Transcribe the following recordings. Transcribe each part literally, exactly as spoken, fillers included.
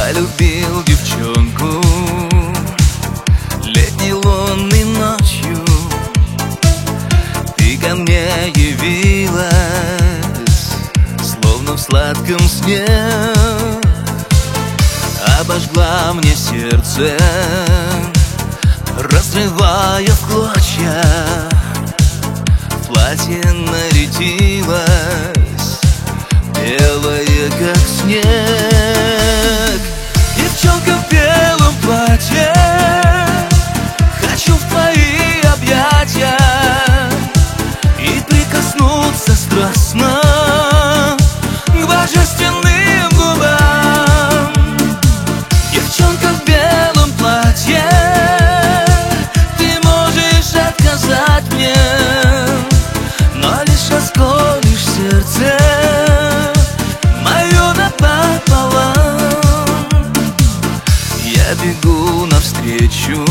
полюбил девчонку летней лунной ночью. Ты ко мне явилась, словно в сладком сне, обожгла мне сердце, разрывая в клочья. В платье нарядилась, белая как снег. Девчонка в белом платье, хочу в твои объятия и прикоснуться страстно к божественным губам. Девчонка в белом платье, ты можешь отказать мне, но лишь расколешь сердце мое напополам. Я бегу навстречу,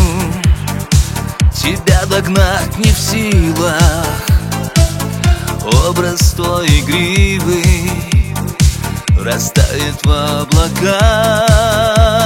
тебя догнать не в силах. Образ твой игривый растает в облаках.